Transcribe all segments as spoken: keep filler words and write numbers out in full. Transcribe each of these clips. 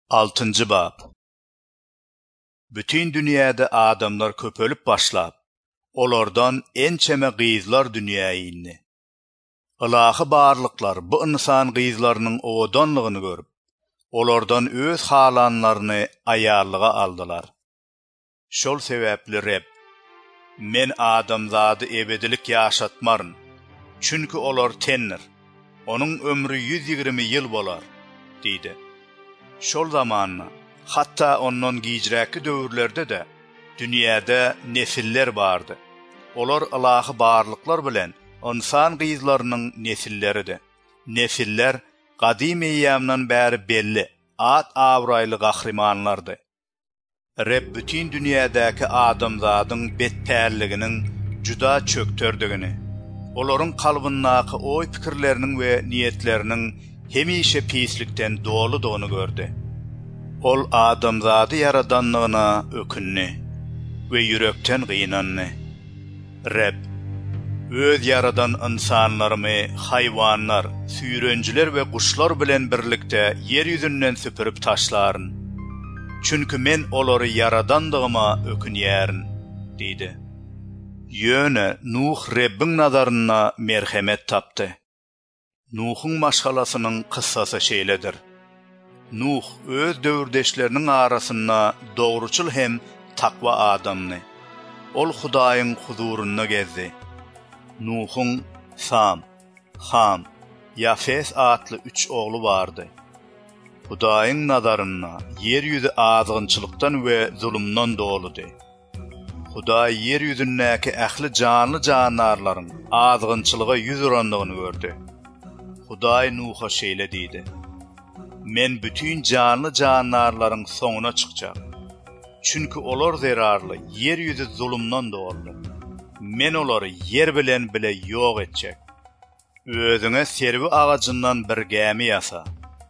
altıncı bab. Bütün dünyada adamlar köpölüp başlap, olardan en çeme gıyızlar dünyayini. Ilahı barlıklar bu insan gıyızlarının oğdanlığını görüp, olardan öz halanlarını ayarlığa aldılar. Şol sebepli Reb, men adamzadı ebedilik yaşatmarın, çünkü olar tennir, onun ömrü yüz yirmi yıl bolar, deydi. Şol zamanına, hatta ondan giyicraki dövrlerde de dünyada nesiller vardı. Olar Allah'ı barlıklar bilen insan gıyızlarının nesilleridir. Nesiller qadim eyyamdan beri belli, at avraylı qahrimanlardı. Reb bütün dünyadaki adamzadın betperliginin juda çöktürdüğünü, oların kalbindaki oy fikirlerinin ve niyetlerinin hemişe pislikten dolu doğunu gördü. Ol adamzadı yaradanlığına ökünni ve yürekten gıynanni. Reb, öz yaradan insanlarımı hayvanlar, süyrenciler ve kuşlar bilen birlikte yeryüzünden süpürüp taşların. Çünkü men olary yaradandığıma ökünyerin, deydi. Yöne Nuh Rebbin nazarına merhamet taptı. Nuh'un maşgalasının kıssası şeyledir. Nuh öz dövrdeşlerinin arasında doğruçul hem takva adamını. Ol Hudaýyň huzuruna gezdi. Nuh'un Sam, Ham, Yafes adlı üç oğlu vardı. Hudaýyň nazarına yeryüzü azgınçılıktan ve zulümden doludy. Hudaý yeryüzündäki ähli canlı canarlaryň azgınçylyga yüz urandygyny gördü. Hudaý Nuh'a şeýle diýdi: Men bütün canlı canarlaryň soňuna çykjak. Çünkü olar zerarly, yeryüzü zulümden doludy. Men olary yer bilen bile ýok etjek. Özüňe serwi agajyndan bir gämi ýasa.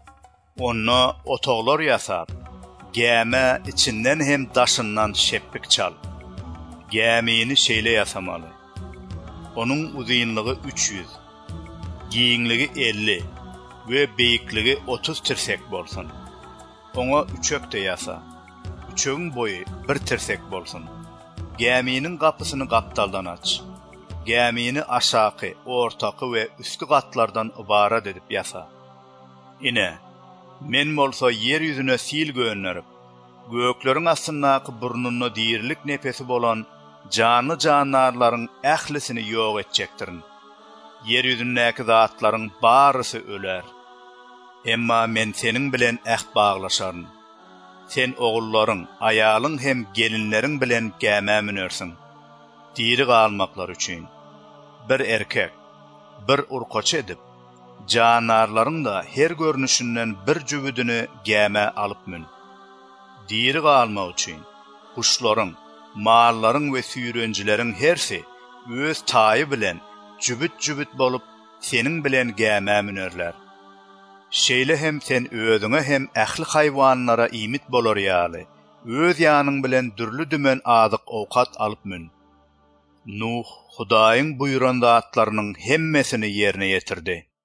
Onu otoglar ýasap, gäme içinden hem daşyndan şeppik çal. Gämini şeýle ýasamaly. Onun uzunlygy üç yüz, giňligi elli ve beýikligi otuz tirsek bolsun. Oňa üçekde ýasa. Üçegiň boyu bir tirsek bolsun. Gäminiň gapysyny gapdaldan aç. Gämini aşaky, ortaky we üstü gatlardan ibarat edip ýasa. Ine, men bolsa yer yüzüne sil gönnürip, gökleriň astyndaky burnunyna diýirlik nefesi bolan canlı canarlaryň ählisini ýok etjekdirin. Yer yüzündäki zatlaryň barysy öler. Emma men seniň bilen ähd baglaşaryn. Sen ogullaryň, aýalyň hem gelinleriň bilen gäme münersiň. Diri galmaklar üçin. Bir erkek, bir urqaç edip, canarlaryň da her görnüşinden bir jübüdini gäme alyp mün. Diri galmak üçin, kuşlaryň, mallaryň we süýrencileriň hersi öz taýy bilen jübüt-jübüt bolup seniň bilen gäme münerler. Şeýle hem sen özüňe hem ähli haýwanlara imit bolar ýaly, öz ýanyň bilen dürli dümen azyk owkat alyp mün. Nuh Hudaýyň buýran zatlarynyň hemmesini ýerine ýetirdi.